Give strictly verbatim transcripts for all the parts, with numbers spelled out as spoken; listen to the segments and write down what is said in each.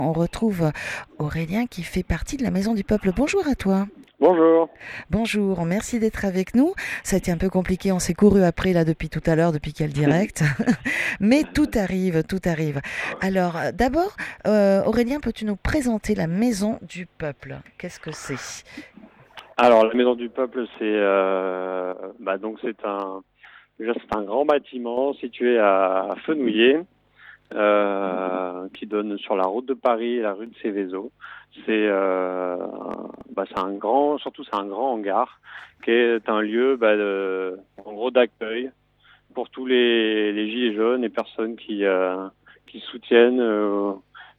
On retrouve Aurélien qui fait partie de la Maison du Peuple. Bonjour à toi. Bonjour. Bonjour, merci d'être avec nous. Ça a été un peu compliqué, on s'est couru après là depuis tout à l'heure, depuis qu'il y a le direct. Mais tout arrive, tout arrive. Alors euh, d'abord, euh, Aurélien, peux-tu nous présenter la Maison du Peuple? Qu'est-ce que c'est? Alors, la Maison du Peuple, c'est euh, bah, donc c'est un déjà c'est un grand bâtiment situé à, à Fenouillet, euh, qui donne sur la route de Paris et la rue de Céveso. C'est euh, bah, c'est un grand, surtout c'est un grand hangar qui est un lieu bah, de, en gros d'accueil pour tous les, les gilets jaunes et personnes qui euh, qui soutiennent euh,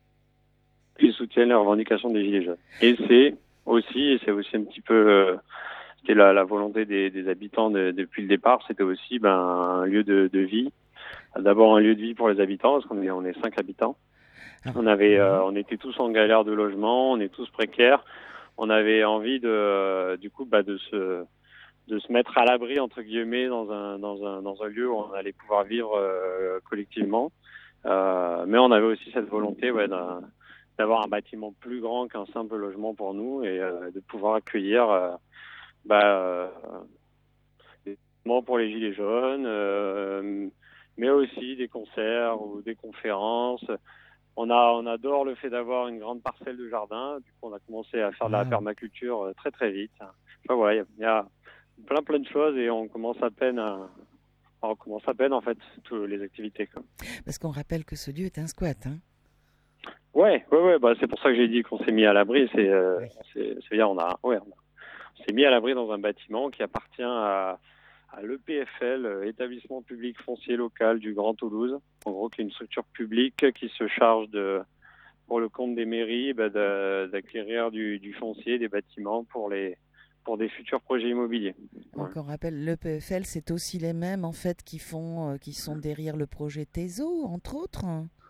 qui soutiennent les revendications des gilets jaunes. Et c'est aussi, et c'est aussi un petit peu, euh, c'était la, la volonté des, des habitants de- depuis le départ, c'était aussi ben, un lieu de, de vie. D'abord un lieu de vie pour les habitants, parce qu'on est, on est cinq habitants. Ah, On avait, oui. euh, on était tous en galère de logement, on est tous précaires. On avait envie de, euh, du coup, bah, de se, de se mettre à l'abri entre guillemets dans un, dans un, dans un lieu où on allait pouvoir vivre euh, collectivement. Euh, mais on avait aussi cette volonté, ouais, d'un- d'avoir un bâtiment plus grand qu'un simple logement pour nous et euh, de pouvoir accueillir euh, bah, euh, des événements pour les gilets jaunes, euh, mais aussi des concerts ou des conférences. On a, on adore le fait d'avoir une grande parcelle de jardin. Du coup, on a commencé à faire de la Waouh. permaculture euh, très très vite. Enfin, voilà, il y, a il y a plein plein de choses et on commence à peine à, on commence à peine en fait toutes les activités, quoi. Parce qu'on rappelle que ce lieu est un squat, hein? Ouais, ouais, ouais, bah c'est pour ça que j'ai dit qu'on s'est mis à l'abri. C'est, euh, Oui. c'est, c'est bien, on a, ouais, on, a- on s'est mis à l'abri dans un bâtiment qui appartient à, à l'E P F L, euh, Établissement Public Foncier Local du Grand Toulouse. En gros, qui est une structure publique qui se charge de, pour le compte des mairies, bah, de- d'acquérir du, du foncier, des bâtiments pour les, pour des futurs projets immobiliers. Ouais. Donc on rappelle, l'E P F L, c'est aussi les mêmes en fait qui font, euh, qui sont derrière le projet TESO, entre autres.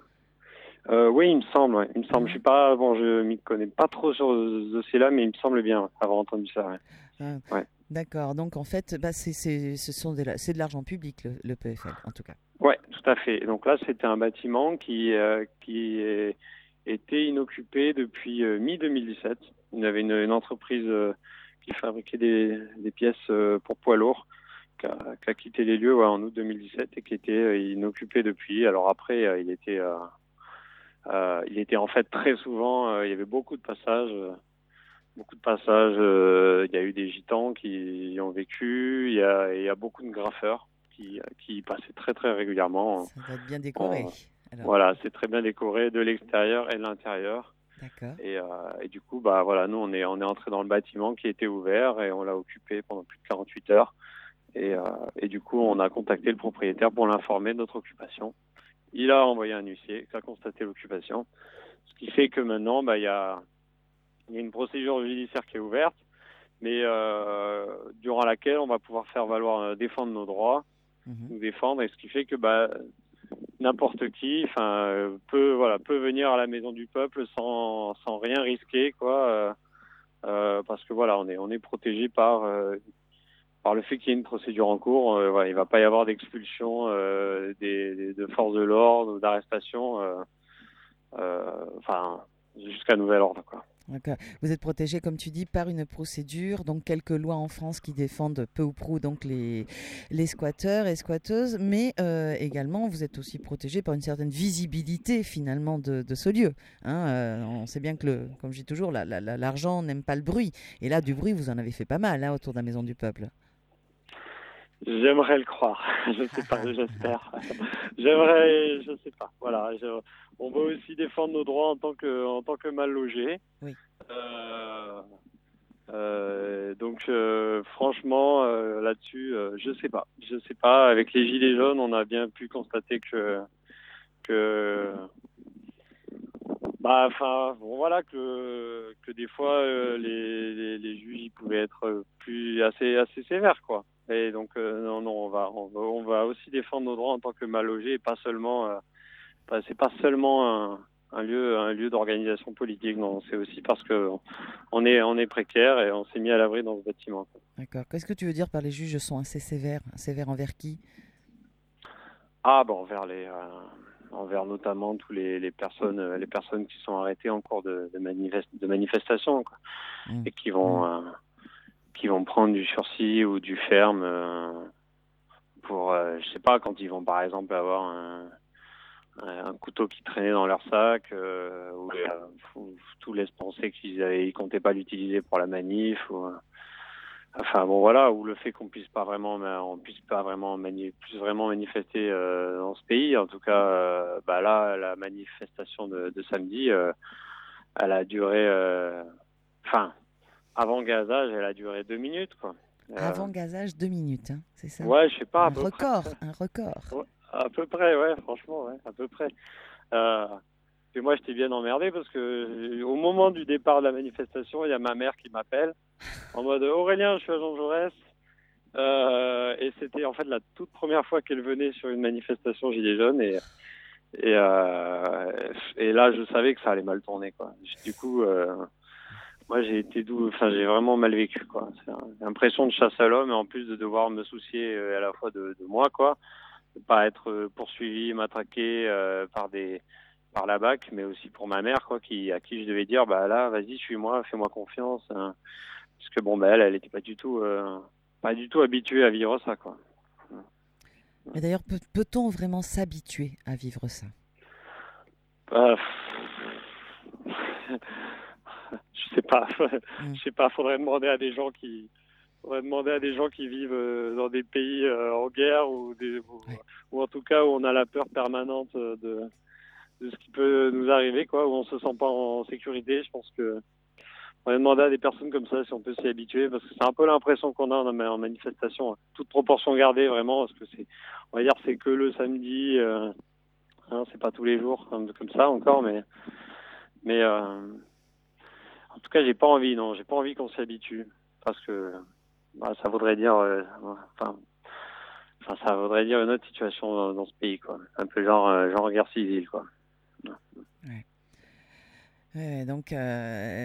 Euh, oui, il me semble, ouais, il me semble. Je Hein. suis pas, bon, je m'y connais pas trop sur ce dossier-là, mais il me semble bien avoir entendu ça. Ouais. Ah, Ouais. d'accord, donc en fait, bah, c'est, c'est, ce sont de la- c'est de l'argent public, le, le P F L, en tout cas. Ouais, tout à fait. Donc là, c'était un bâtiment qui, euh, qui est- était inoccupé depuis euh, mi deux mille dix-sept. Il y avait une, une entreprise euh, qui fabriquait des, des pièces euh, pour poids lourds, qui a, qui a quitté les lieux ouais, en août deux mille dix-sept et qui était euh, inoccupé depuis. Alors après, euh, il était, euh, euh, il était en fait très souvent, euh, il y avait beaucoup de passages, euh, beaucoup de passages. euh, il y a eu des gitans qui y ont vécu. Il y a, il y a beaucoup de graffeurs qui, qui y passaient très très régulièrement. Ça doit être bien décoré. On- Alors, voilà, c'est très bien décoré de l'extérieur et de l'intérieur. d'accord. Et, euh, et du coup, bah voilà, nous on est on est entré dans le bâtiment qui était ouvert et on l'a occupé pendant plus de quarante-huit heures. Et, euh, et du coup, on a contacté le propriétaire pour l'informer de notre occupation. Il a envoyé un huissier qui a constaté l'occupation, ce qui fait que maintenant, bah il y a il y a une procédure judiciaire qui est ouverte, mais euh, durant laquelle on va pouvoir faire valoir euh, défendre nos droits, Mhm. nous défendre, et ce qui fait que bah n'importe qui, enfin, euh, peut voilà peut venir à la Maison du Peuple sans sans rien risquer, quoi, euh, euh, parce que voilà, on est on est protégé par euh, par le fait qu'il y ait une procédure en cours. Euh, voilà, il va pas y avoir d'expulsion euh, des, des- de forces de l'ordre ou d'arrestation, euh, euh, enfin jusqu'à nouvel ordre, quoi. D'accord. Vous êtes protégé, comme tu dis, par une procédure, donc quelques lois en France qui défendent peu ou prou donc les, les squatteurs et squatteuses, mais euh, également vous êtes aussi protégé par une certaine visibilité finalement de, de ce lieu. Hein. Euh, on sait bien que, le, comme je dis toujours, la- la- la- l'argent n'aime pas le bruit. Et là, du bruit, vous en avez fait pas mal hein, autour de la Maison du Peuple. J'aimerais le croire. Je sais pas, j'espère. J'aimerais, je sais pas. Voilà, je- on veut aussi défendre nos droits en tant que en tant que mal logés. Oui. Euh, euh, donc euh, franchement euh, là-dessus, euh, je sais pas. Je sais pas. Avec les gilets jaunes, on a bien pu constater que que bah enfin bon voilà que que des fois euh, les, les les juges ils pouvaient être plus assez assez sévères, quoi. Et donc euh, non non on va, on va on va aussi défendre nos droits en tant que mal logés et pas seulement euh, pas- c'est pas seulement un, un lieu un lieu d'organisation politique, non, c'est aussi parce que on est on est précaire et on s'est mis à l'abri dans ce bâtiment. D'accord. Qu'est-ce que tu veux dire par les juges sont assez sévères? Sévères envers qui? Ah bon, vers les euh, envers notamment tous les, les personnes euh, les personnes qui sont arrêtées en cours de, de, manifest, de manifestation, quoi, mmh. et qui vont mmh. euh, qui vont prendre du sursis ou du ferme euh, pour euh, je sais pas, quand ils vont par exemple avoir un, un couteau qui traînait dans leur sac, euh, ou euh, tout laisse penser qu'ils avaient, ils comptaient pas l'utiliser pour la manif, ou euh, enfin bon voilà, ou le fait qu'on puisse pas vraiment, on puisse pas vraiment mani- puisse vraiment manifester euh, dans ce pays. En tout cas, euh, bah là, la manifestation de, de samedi, euh, elle a duré, enfin, euh, avant gazage, elle a duré deux minutes, quoi. Euh, avant gazage, deux minutes, hein, c'est ça? Ouais, je sais pas. Un record, près. un record. Ouais, à peu près, ouais, franchement, ouais, à peu près. Euh, et moi, j'étais bien emmerdé parce que au moment du départ de la manifestation, il y a ma mère qui m'appelle en mode Aurélien, je suis à Jean Jaurès. Euh, et c'était en fait la toute première fois qu'elle venait sur une manifestation Gilets jaunes. Et, et, euh, et là, je savais que ça allait mal tourner, quoi. Du coup, euh, moi, j'ai été doux, enfin, j'ai vraiment mal vécu, quoi. C'est l'impression de chasse à l'homme, et en plus de devoir me soucier à la fois de, de moi, quoi. De pas être poursuivi, matraqué euh, par des par la B A C, mais aussi pour ma mère, quoi, qui à qui je devais dire bah là vas-y suis-moi, fais-moi confiance, hein. Parce que bon bah elle elle était pas du tout euh, pas du tout habituée à vivre ça, quoi. Mais d'ailleurs peut, peut-on vraiment s'habituer à vivre ça? euh, je sais pas mm. je sais pas, faudrait demander à des gens qui faudrait demander à des gens qui vivent dans des pays en guerre, ou des ou, ouais. ou en tout cas où on a la peur permanente de de ce qui peut nous arriver, quoi, où on se sent pas en sécurité. Je pense que on va demander à des personnes comme ça si on peut s'y habituer, parce que c'est un peu l'impression qu'on a en, en manifestation, toute proportion gardée, vraiment, parce que c'est, on va dire, c'est que le samedi, euh, hein, c'est pas tous les jours comme, comme ça encore, mais mais euh, en tout cas, j'ai pas envie, non, j'ai pas envie qu'on s'y habitue, parce que bah, ça voudrait dire, euh, enfin, enfin, ça voudrait dire une autre situation dans, dans ce pays, quoi, un peu genre euh, genre guerre civile, quoi. Ouais. Ouais, donc, euh,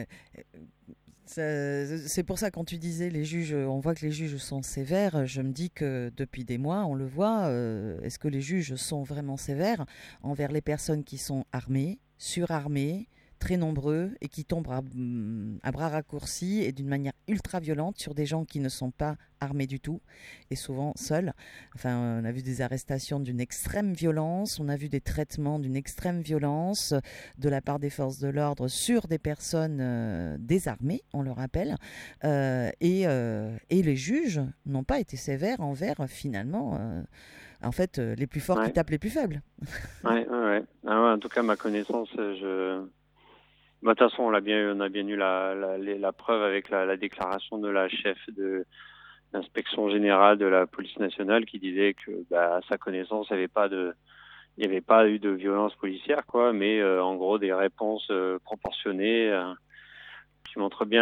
c'est pour ça, quand tu disais les juges, on voit que les juges sont sévères, je me dis que depuis des mois, on le voit, euh, est-ce que les juges sont vraiment sévères envers les personnes qui sont armées, surarmées, très nombreux, et qui tombent à, à bras raccourcis et d'une manière ultra violente sur des gens qui ne sont pas armés du tout, et souvent seuls. Enfin, on a vu des arrestations d'une extrême violence, on a vu des traitements d'une extrême violence de la part des forces de l'ordre sur des personnes euh, désarmées, on le rappelle, euh, et, euh, et les juges n'ont pas été sévères envers, finalement, euh, en fait, euh, les plus forts, ouais, qui tapent les plus faibles. Oui, ouais, ouais. Ah ouais, en tout cas, ma connaissance, je... Bah, de toute façon, on a bien, on a bien eu la, la, la preuve avec la, la déclaration de la chef de l'inspection générale de la police nationale, qui disait que, bah, à sa connaissance, il n'y avait pas de, il n'y avait pas eu de violence policière, quoi, mais euh, en gros des réponses euh, proportionnées, euh, qui montrent bien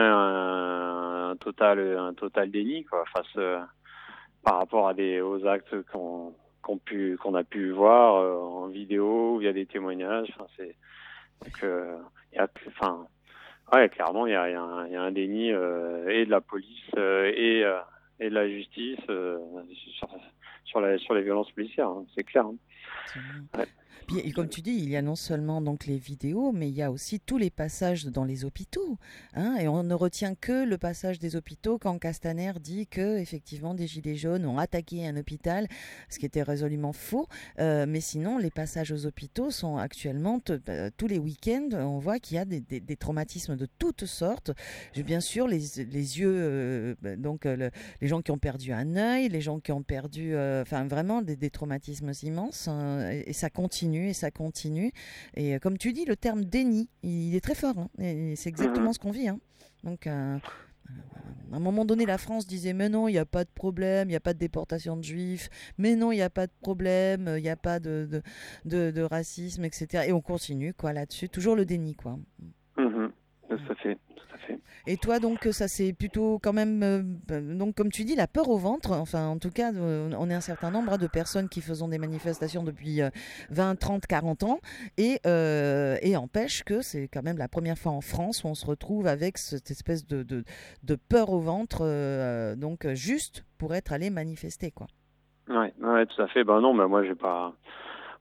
un, un total, un total déni, quoi, face euh, par rapport à des aux actes qu'on qu'on pu qu'on a pu voir euh, en vidéo, via des témoignages. Enfin, c'est donc euh, il y a, enfin, ouais, clairement, il y a, il y a, un, il y a un déni euh, et de la police euh, et, euh, et de la justice euh, sur, sur, la, sur les violences policières, hein, c'est clair. Hein. Ouais. Puis, et comme tu dis, il y a non seulement donc les vidéos, mais il y a aussi tous les passages dans les hôpitaux, hein, et on ne retient que le passage des hôpitaux quand Castaner dit que effectivement des gilets jaunes ont attaqué un hôpital, ce qui était résolument faux. Euh, mais sinon, les passages aux hôpitaux sont actuellement t- euh, tous les week-ends. On voit qu'il y a des, des, des traumatismes de toutes sortes. Bien sûr, les, les yeux, euh, donc euh, le, les gens qui ont perdu un œil, les gens qui ont perdu, enfin euh, vraiment des, des traumatismes immenses, hein, et, et ça continue. Et ça continue. Et comme tu dis, le terme déni, il est très fort. Hein, et c'est exactement ce qu'on vit. Hein. Donc, euh, à un moment donné, la France disait mais non, il n'y a pas de problème, il n'y a pas de déportation de juifs, mais non, il n'y a pas de problème, il n'y a pas de, de, de, de racisme, et cetera. Et on continue, quoi, là-dessus. Toujours le déni, quoi. Mmh, tout à fait, tout à fait. Et toi, donc, ça c'est plutôt quand même, euh, donc comme tu dis, la peur au ventre. Enfin, en tout cas, euh, on est un certain nombre hein, de personnes qui faisons des manifestations depuis euh, vingt, trente, quarante ans, et, euh, et empêche que c'est quand même la première fois en France où on se retrouve avec cette espèce de, de, de peur au ventre, euh, donc juste pour être allé manifester, quoi. Ouais, ouais, tout à fait. Ben non, mais moi j'ai pas.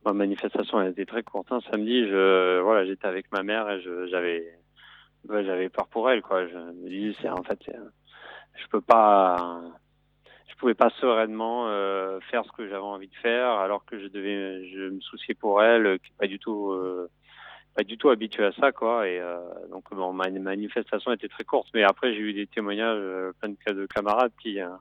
ma manifestation a été très courte. Hein. Samedi, je, voilà, j'étais avec ma mère et je, j'avais, ouais, j'avais peur pour elle, quoi. Je me dis, c'est, en fait, c'est, je peux pas, je pouvais pas sereinement euh, faire ce que j'avais envie de faire, alors que je devais, je me souciais pour elle, qui est pas du tout, euh, pas du tout habituée à ça, quoi. Et euh, donc, bon, ma manifestation était très courte. Mais après, j'ai eu des témoignages, euh, plein de cas de camarades qui, euh,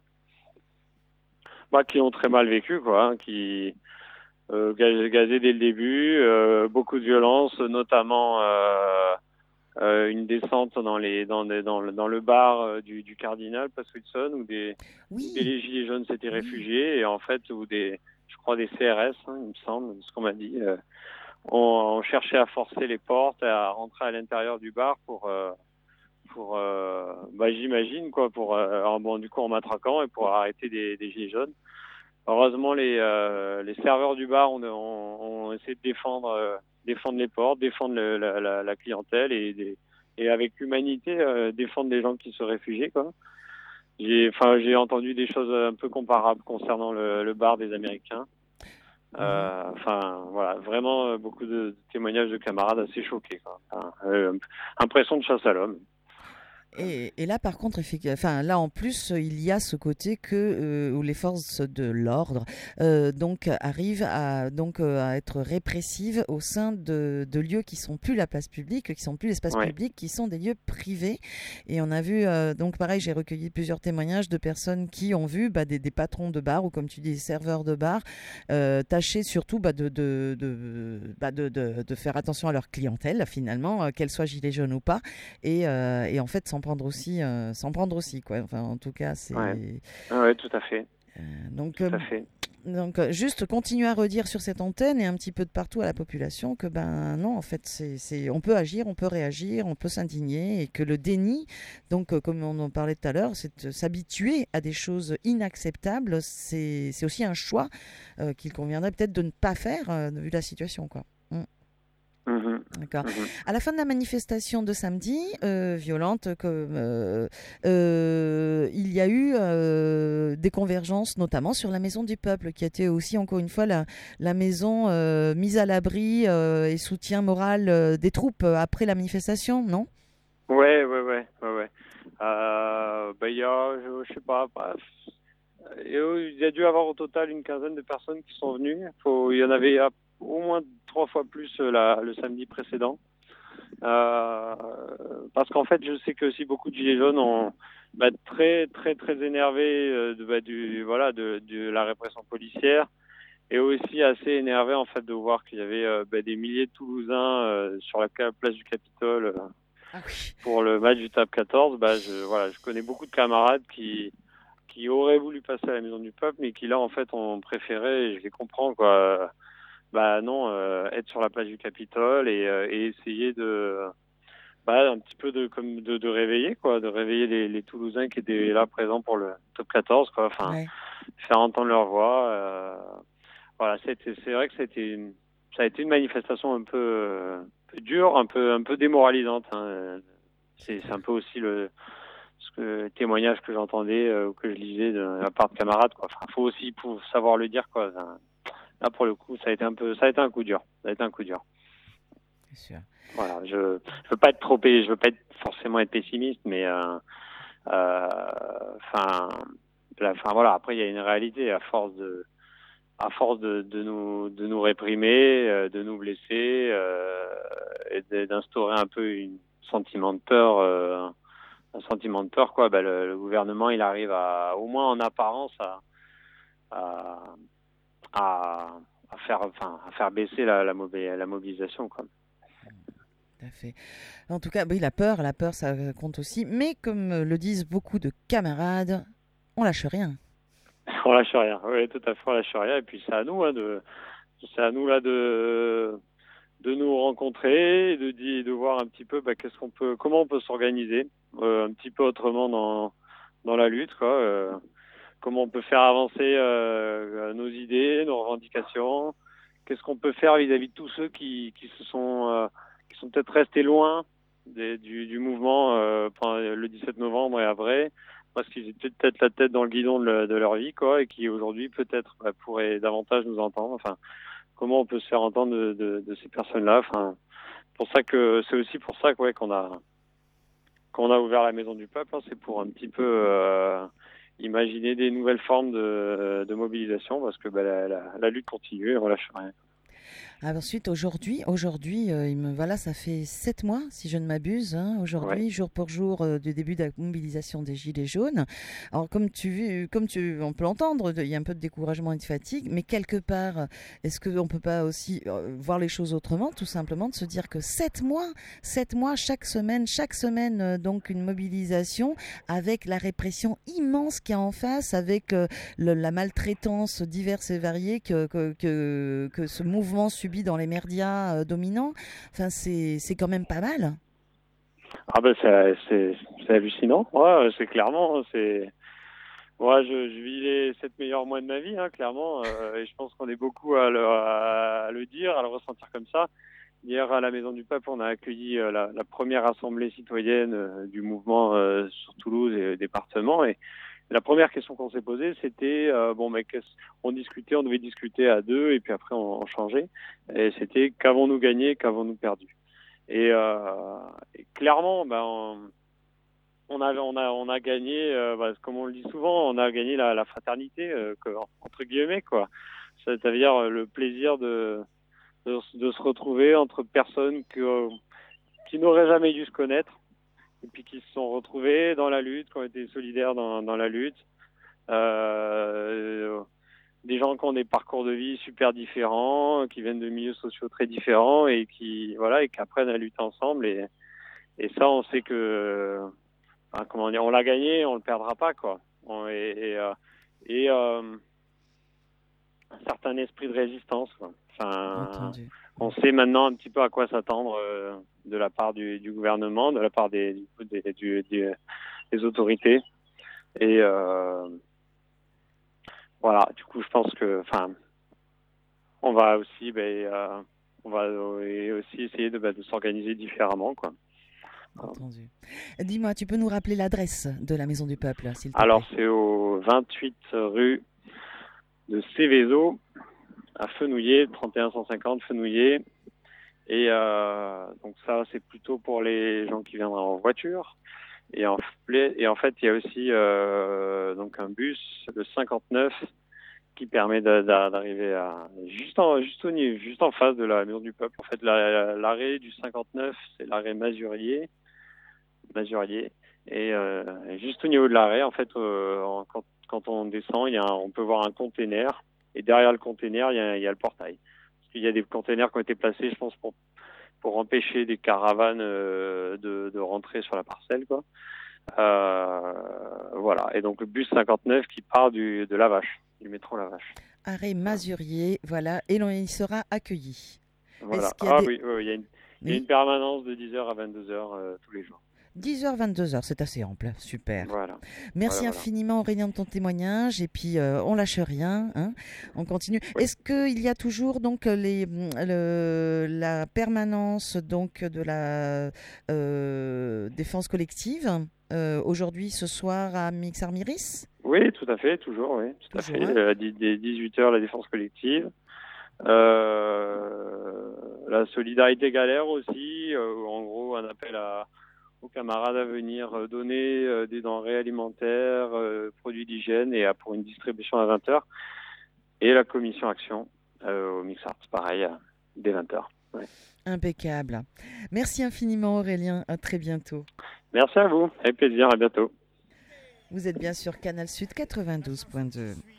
bah, qui ont très mal vécu, quoi, hein, qui euh, gaz- gazé dès le début, euh, beaucoup de violence, notamment euh, euh, une descente dans les dans des- dans le, dans le bar euh, du, du Cardinal, Place Wilson, où des où des Oui, les gilets jaunes s'étaient oui. réfugiés et en fait où des je crois des C R S, hein, il me semble, ce qu'on m'a dit, euh, ont, ont cherché à forcer les portes, à rentrer à l'intérieur du bar pour euh, pour euh, bah j'imagine quoi pour euh, en- bon du coup en matraquant et pour arrêter des, des gilets jaunes. Heureusement, les, euh, les serveurs du bar ont, ont, ont essayé de défendre, euh, défendre les portes, défendre le, la, la, la clientèle et, des, et avec humanité, euh, défendre les gens qui se réfugiaient, quoi. J'ai, enfin, j'ai entendu des choses un peu comparables concernant le, le bar des Américains. Mhm. Euh, enfin, voilà, vraiment euh, beaucoup de témoignages de camarades assez choqués, quoi. Enfin, euh, impression de chasse à l'homme. Et, et là, par contre, effectivement, enfin, là en plus, il y a ce côté que euh, où les forces de l'ordre euh, donc arrivent à donc euh, à être répressives au sein de, de lieux qui sont plus la place publique, qui sont plus l'espace Ouais, public, qui sont des lieux privés. Et on a vu euh, donc pareil, j'ai recueilli plusieurs témoignages de personnes qui ont vu bah, des, des patrons de bar ou comme tu dis, des serveurs de bar euh, tâcher surtout bah, de de de, bah, de de de faire attention à leur clientèle finalement, euh, qu'elle soit gilet jaune ou pas et, euh, et en fait s'en prendre aussi euh, s'en prendre aussi quoi, enfin en tout cas ouais, c'est ouais, tout à fait, euh, donc euh, tout à fait. donc euh, juste continuer à redire sur cette antenne et un petit peu de partout à la population que ben non en fait c'est c'est on peut agir, on peut réagir, on peut s'indigner et que le déni donc euh, comme on en parlait tout à l'heure c'est de s'habituer à des choses inacceptables, c'est c'est aussi un choix euh, qu'il conviendrait peut-être de ne pas faire euh, vu la situation quoi. Mm. Mhm, D'accord. mhm. À la fin de la manifestation de samedi, euh, violente, comme, euh, euh, il y a eu euh, des convergences, notamment sur la Maison du Peuple, qui a été aussi, encore une fois, la, la maison euh, mise à l'abri euh, et soutien moral euh, des troupes euh, après la manifestation, non? Ouais, ouais, ouais, ouais, ouais. Euh, bah, il y a, je, je sais pas, bah, et, euh, il y a dû avoir au total une quinzaine de personnes qui sont venues. Faut, il y en avait euh, au moins trois fois plus euh, la, le samedi précédent. Euh, parce qu'en fait, je sais que aussi beaucoup de gilets jaunes ont bah, très, très, très énervés euh, de, bah, du, voilà, de, de la répression policière et aussi assez énervés en fait de voir qu'il y avait euh, bah, des milliers de Toulousains euh, sur la ca- place du Capitole euh, Ah oui. pour le match du Top quatorze. Bah, je, voilà, je connais beaucoup de camarades qui qui auraient voulu passer à la Maison du Peuple, mais qui là en fait ont préféré, et je les comprends quoi. Bah non, euh, être sur la place du Capitole et, euh, et essayer de, bah, un petit peu de comme de, de réveiller quoi, de réveiller les, les Toulousains qui étaient là présents pour le Top quatorze quoi. Enfin, Ouais. faire entendre leur voix. Euh, voilà, c'était, c'est vrai que c'était, une- ça a été une manifestation un peu, euh, un peu dure, un peu, un peu démoralisante. Hein. C'est, c'est un peu aussi le ce que, témoignage que j'entendais euh, ou que je lisais de la part de camarades quoi. Enfin, faut aussi pour savoir le dire quoi. Enfin, là pour le coup, ça a été un peu, ça a été un coup dur. Ça a été un coup dur. C'est sûr. Voilà, je, je veux pas être trop, je veux pas être forcément être pessimiste, mais euh, euh, enfin, enfin voilà. Après, il y a une réalité à force de, à force de, de nous, de nous réprimer, euh, de nous blesser, euh, et de- d'instaurer un peu une sentiment de peur. Euh, un sentiment de peur quoi bah, le, le gouvernement il arrive à au moins en apparence à à, à, à faire enfin à faire baisser la, la, mobi- la mobilisation quoi. Tout à fait. En tout cas, oui, la peur, la peur, ça compte aussi. Mais comme le disent beaucoup de camarades, on lâche rien. On lâche rien, oui tout à fait, on lâche rien et puis c'est à nous hein, de c'est à nous là de de nous rencontrer et de dire de voir un petit peu bah, qu'est-ce qu'on peut comment on peut s'organiser euh, un petit peu autrement dans dans la lutte quoi euh, comment on peut faire avancer euh, nos idées, nos revendications, qu'est-ce qu'on peut faire vis-à-vis de tous ceux qui, qui se sont euh, qui sont peut-être restés loin des, du, du mouvement euh, pendant le dix-sept novembre et après, parce qu'ils étaient peut-être la tête dans le guidon de, le, de leur vie, quoi, et qui aujourd'hui peut-être bah, pourraient davantage nous entendre. Enfin, comment on peut se faire entendre de, de, de ces personnes-là. Enfin, pour ça que c'est aussi pour ça que, ouais, qu'on a qu'on a ouvert la Maison du Peuple, hein, c'est pour un petit peu euh, imaginer des nouvelles formes de, de mobilisation, parce que bah, la, la, la lutte continue et on lâche rien. Ensuite, aujourd'hui, aujourd'hui, euh, il me, voilà, ça fait sept mois, si je ne m'abuse, hein, aujourd'hui, Ouais. jour pour jour, euh, du début de la mobilisation des Gilets jaunes. Alors, comme tu, comme tu, on peut l'entendre, il y a un peu de découragement et de fatigue, mais quelque part, est-ce qu'on ne peut pas aussi euh, voir les choses autrement, tout simplement, de se dire que sept mois, sept mois, chaque semaine, chaque semaine, euh, donc une mobilisation avec la répression immense qu'il y a en face, avec euh, le, la maltraitance diverse et variée que, que, que, que ce mouvement subit dans les médias euh, dominants, enfin, c'est, c'est quand même pas mal. Ah ben c'est, c'est, c'est hallucinant. Ouais, c'est clairement, c'est. Moi, je, je vis les sept meilleurs mois de ma vie, hein, clairement, euh, et je pense qu'on est beaucoup à le, à le dire, à le ressentir comme ça. Hier, à la Maison du Peuple, on a accueilli euh, la, la première assemblée citoyenne euh, du mouvement euh, sur Toulouse et le département. Et la première question qu'on s'est posée, c'était euh, bon, mais qu'est-ce, on discutait, on devait discuter à deux, et puis après on, on changeait. Et c'était qu'avons-nous gagné, qu'avons-nous perdu. Et, euh, et clairement, ben, on, on a, on a, on a gagné, euh, bah, comme on le dit souvent, on a gagné la, la fraternité, euh, que, entre guillemets, quoi. C'est-à-dire euh, le plaisir de, de, de se retrouver entre personnes que, qui n'auraient jamais dû se connaître et puis qui se sont retrouvées dans la lutte, qui ont été solidaires dans, dans la lutte. Euh, des gens qui ont des parcours de vie super différents, qui viennent de milieux sociaux très différents et qui, voilà, et qui apprennent à lutter ensemble. Et, et ça, on sait que, enfin, comment dire, on l'a gagné, on le perdra pas, quoi. On, et et, euh, et euh, un certain esprit de résistance, quoi. Enfin, Entendu. on sait maintenant un petit peu à quoi s'attendre euh, de la part du, du gouvernement, de la part des, des, du, des, des autorités. Et euh, voilà, du coup, je pense que, enfin, on va aussi, ben, euh, on va euh, aussi essayer de, ben, de s'organiser différemment, quoi. Entendu. Dis-moi, tu peux nous rappeler l'adresse de la Maison du Peuple, s'il te Alors, plaît? c'est au vingt-huit rue de Céveso, à Fenouillet, trente et un cent cinquante Fenouillet. Et euh, donc ça, c'est plutôt pour les gens qui viendraient en voiture. Et en, et en fait, il y a aussi euh, donc un bus, le cinquante-neuf, qui permet d'arriver à juste en juste au niveau, juste en face de la Maison du Peuple. En fait, l'arrêt du cinquante-neuf, c'est l'arrêt Masurier, Masurier. Et euh, juste au niveau de l'arrêt, en fait, euh, quand, quand on descend, il y a un, on peut voir un container. Et derrière le container, il y a, il y a le portail. Parce qu'il y a des containers qui ont été placés, je pense, pour pour empêcher des caravanes euh, de, de rentrer sur la parcelle, quoi. Euh, voilà. Et donc le bus cinquante-neuf qui part du, de la Vache, du métro La Vache. Arrêt Masurier, voilà, et l'on y sera accueilli. Voilà. Est-ce qu'il y a Ah des... oui, oui, il y a une, il y a Oui, une permanence de dix heures à vingt-deux heures euh, tous les jours. dix heures, vingt-deux heures, c'est assez ample, super. Voilà. Voilà, Merci voilà. infiniment Aurélien de ton témoignage et puis euh, on lâche rien, hein, on continue. Oui. Est-ce qu'il y a toujours donc les, le, la permanence donc de la euh, défense collective euh, aujourd'hui ce soir à Mix-Armiris? Oui, tout à fait, toujours, oui, tout Toujours, à fait. hein. Euh, dès dix-huit heures, la défense collective. Euh, la solidarité galère aussi, euh, en gros, un appel à, aux camarades à venir euh, donner euh, des denrées alimentaires, euh, produits d'hygiène et à, pour une distribution à vingt heures. Et la commission action euh, au Mixart, pareil, dès vingt heures. Ouais. Impeccable. Merci infiniment Aurélien, à très bientôt. Merci à vous, avec plaisir, à bientôt. Vous êtes bien sur Canal Sud quatre-vingt-douze point deux.